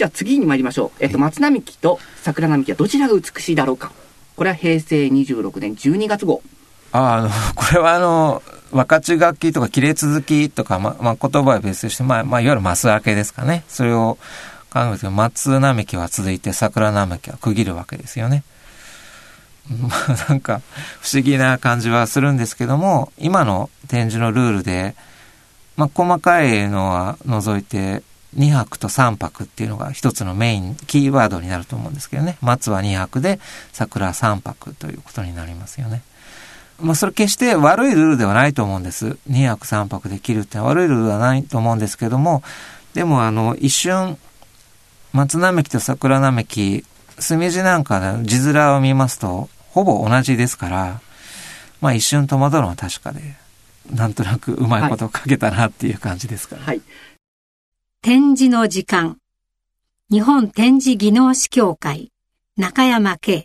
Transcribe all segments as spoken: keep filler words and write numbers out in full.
じゃあ次に参りましょう。えっと、松並木と桜並木はどちらが美しいだろうか。これはへいせいにじゅうろくねんじゅうにがつごう。 ああの、これはあの、分かち書きとか切れ続きとか、ま、まあ、言葉は別として、まあ、まあ、いわゆるマス分けですかね。それを考えると、松並木は続いて桜並木は区切るわけですよね。まあ、なんか、不思議な感じはするんですけども、今の展示のルールで、まあ、細かいのは除いて、にはくとさんぱくっていうのが一つのメイン、キーワードになると思うんですけどね。松はにはくで、桜はさんぱくということになりますよね。まあ、それ決して悪いルールではないと思うんです。にはくさんぱくで切るってのは悪いルールではないと思うんですけども、でもあの、一瞬、松並木と桜並木、墨字なんかの字面を見ますと、ほぼ同じですから、まあ一瞬戸惑うのは確かで、なんとなくうまいことを書けたなっていう感じですから。 はい。 展示の時間。日本展示技能士協会、中山圭。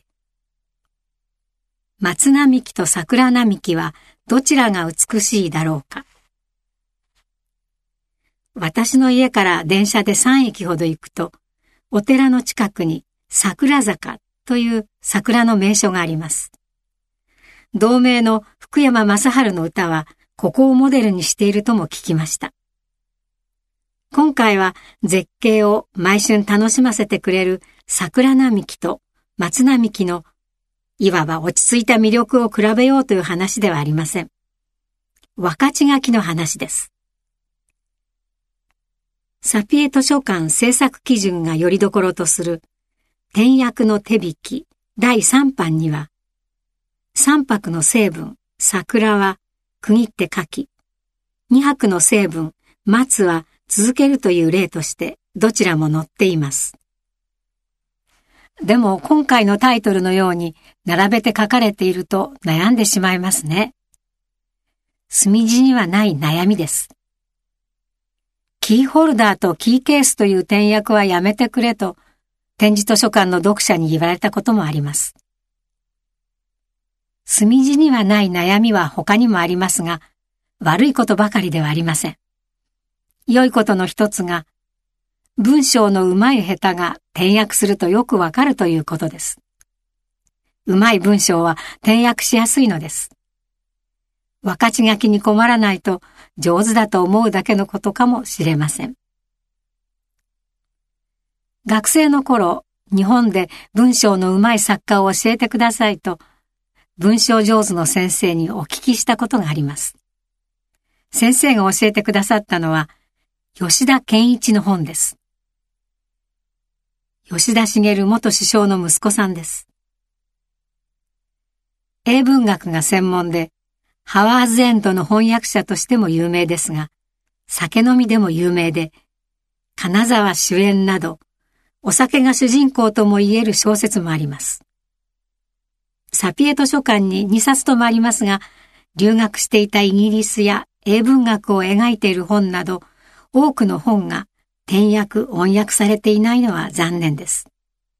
松並木と桜並木はどちらが美しいだろうか。私の家から電車でさんえきほど行くと、お寺の近くに桜坂という桜の名所があります。同名の福山雅治の歌はここをモデルにしているとも聞きました。今回は絶景を毎春楽しませてくれる桜並木と松並木のいわば落ち着いた魅力を比べようという話ではありません。分かち書きの話です。サピエ図書館制作基準がよりどころとする点訳の手引きだいさんばんには、さんぱくの成分桜は区切って書き、にはくの成分松は続けるという例としてどちらも載っています。でも今回のタイトルのように並べて書かれていると悩んでしまいますね。墨字にはない悩みです。キーホルダーとキーケースという点訳はやめてくれと展示図書館の読者に言われたこともあります。墨字にはない悩みは他にもありますが、悪いことばかりではありません。良いことの一つが、文章の上手い下手が点訳するとよくわかるということです。上手い文章は点訳しやすいのです。分かち書きに困らないと上手だと思うだけのことかもしれません。学生の頃、日本で文章の上手い作家を教えてくださいと、文章上手の先生にお聞きしたことがあります。先生が教えてくださったのは、吉田健一の本です。吉田茂元首相の息子さんです。英文学が専門で、ハワーズエンドの翻訳者としても有名ですが、酒飲みでも有名で、金沢主演など、お酒が主人公とも言える小説もあります。サピエ図書館ににさつともありますが、留学していたイギリスや英文学を描いている本など、多くの本が点訳、音訳されていないのは残念です。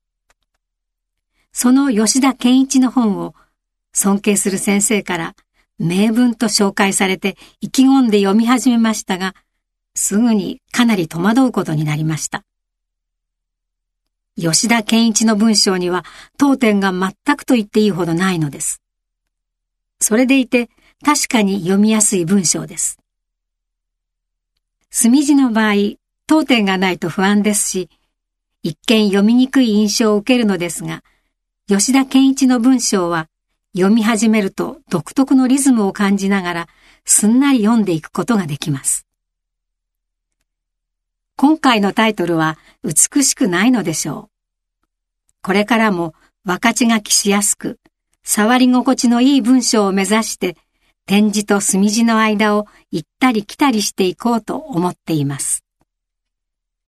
その吉田健一の本を尊敬する先生から名文と紹介されて意気込んで読み始めましたが、すぐにかなり戸惑うことになりました。吉田健一の文章には当点が全くと言っていいほどないのです。それでいて確かに読みやすい文章です。墨字の場合、当点がないと不安ですし、一見読みにくい印象を受けるのですが、吉田健一の文章は読み始めると独特のリズムを感じながらすんなり読んでいくことができます。今回のタイトルは美しくないのでしょう。これからも分かち書きしやすく、触り心地のいい文章を目指して点字と墨字の間を行ったり来たりしていこうと思っています。